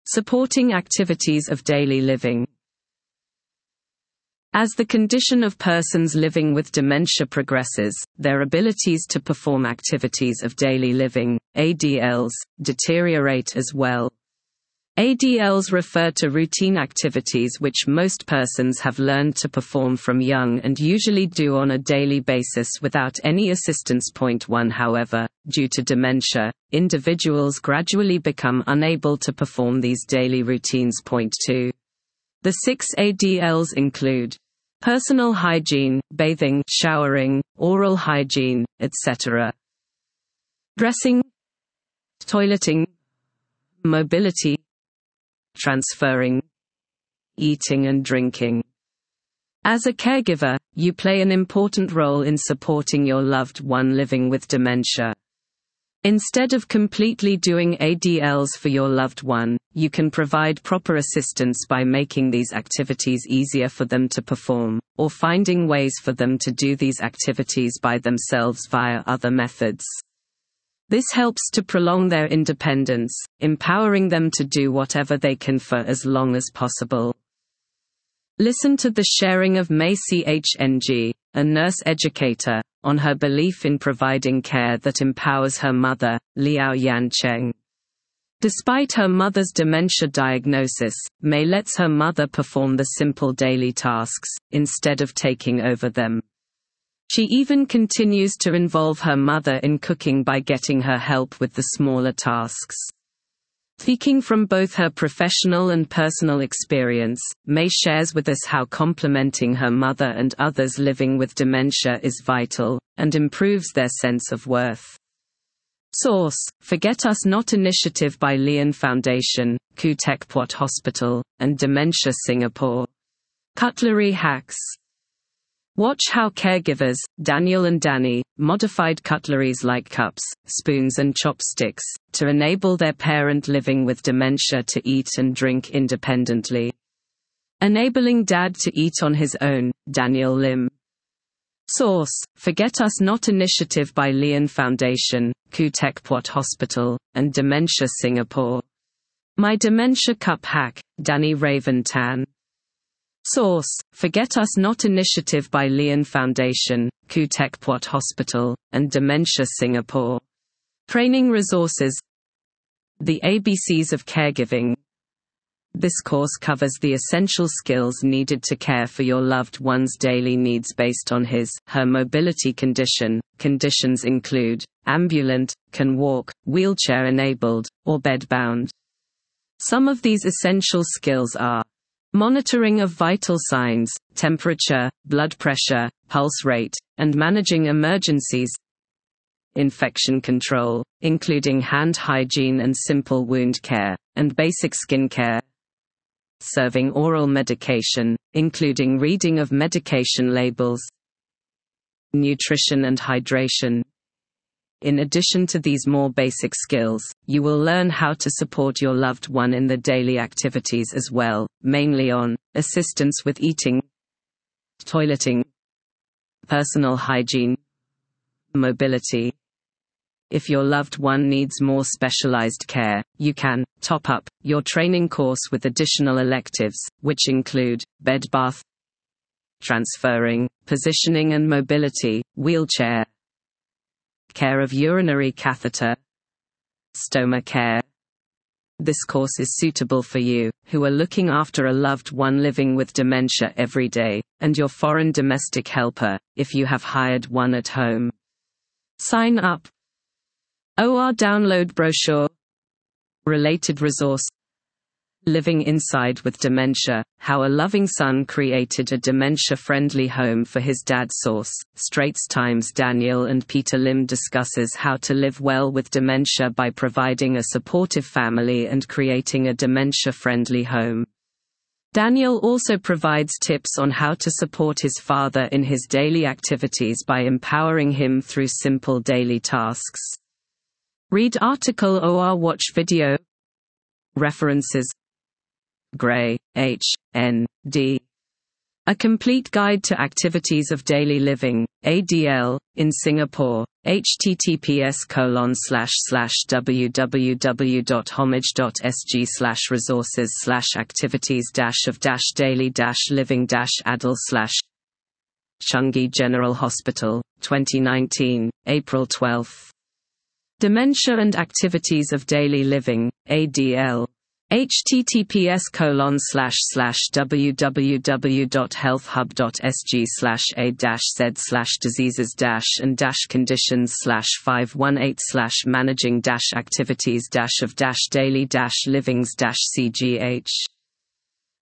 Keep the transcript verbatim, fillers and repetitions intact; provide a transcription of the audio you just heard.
Supporting activities of daily living. As the condition of persons living with dementia progresses, their abilities to perform activities of daily living, A D Ls, deteriorate as well. A D Ls refer to routine activities which most persons have learned to perform from young and usually do on a daily basis without any assistance. Point one However, due to dementia, individuals gradually become unable to perform these daily routines. Point two The six A D Ls include personal hygiene, bathing, showering, oral hygiene, et cetera, dressing, toileting, mobility, transferring, eating and drinking. As a caregiver, you play an important role in supporting your loved one living with dementia. Instead of completely doing A D Ls for your loved one, you can provide proper assistance by making these activities easier for them to perform, or finding ways for them to do these activities by themselves via other methods. This helps to prolong their independence, empowering them to do whatever they can for as long as possible. Listen to the sharing of Mei Chng, a nurse educator, on her belief in providing care that empowers her mother, Liao Yancheng. Despite her mother's dementia diagnosis, Mei lets her mother perform the simple daily tasks, instead of taking over them. She even continues to involve her mother in cooking by getting her help with the smaller tasks. Speaking from both her professional and personal experience, Mei shares with us how complimenting her mother and others living with dementia is vital, and improves their sense of worth. Source: Forget Us Not Initiative by Lian Foundation, Khoo Teck Puat Hospital, and Dementia Singapore. Cutlery hacks. Watch how caregivers, Daniel and Danny, modified cutleries like cups, spoons and chopsticks, to enable their parent living with dementia to eat and drink independently. Enabling Dad to eat on his own, Daniel Lim. Source: Forget Us Not Initiative by Lian Foundation, Khoo Teck Puat Hospital, and Dementia Singapore. My Dementia Cup Hack, Danny Raven Tan. Source: Forget Us Not Initiative by Lian Foundation, Khoo Teck Puat Hospital, and Dementia Singapore. Training resources. The A B Cs of Caregiving. This course covers the essential skills needed to care for your loved one's daily needs based on his, her mobility condition. Conditions include ambulant, can walk, wheelchair-enabled, or bed-bound. Some of these essential skills are monitoring of vital signs, temperature, blood pressure, pulse rate, and managing emergencies. Infection control, including hand hygiene and simple wound care, and basic skin care. Serving oral medication, including reading of medication labels. Nutrition and hydration. In addition to these more basic skills, you will learn how to support your loved one in the daily activities as well, mainly on assistance with eating, toileting, personal hygiene, mobility. If your loved one needs more specialized care, you can top up your training course with additional electives, which include bed bath, transferring, positioning and mobility, wheelchair, care of urinary catheter, stoma care. This course is suitable for you, who are looking after a loved one living with dementia every day, and your foreign domestic helper, if you have hired one at home. Sign up. O R download brochure. Related resource. Living Inside with Dementia, How a Loving Son Created a Dementia-Friendly Home for His Dad. Source: Straits Times. Daniel and Peter Lim discusses how to live well with dementia by providing a supportive family and creating a dementia-friendly home. Daniel also provides tips on how to support his father in his daily activities by empowering him through simple daily tasks. Read article or watch video. References: Gray, H. N. D. A Complete Guide to Activities of Daily Living, A D L, in Singapore, https colon slash slash www.homage.sg slash resources slash activities dash of dash daily dash living dash adl slash Changi General Hospital, twenty nineteen, April twelfth. Dementia and Activities of Daily Living, A D L. https colon slash slash www.healthhub.sg slash a dash z slash diseases dash and dash conditions slash five one eight slash managing dash activities dash of dash daily dash livings dash cgh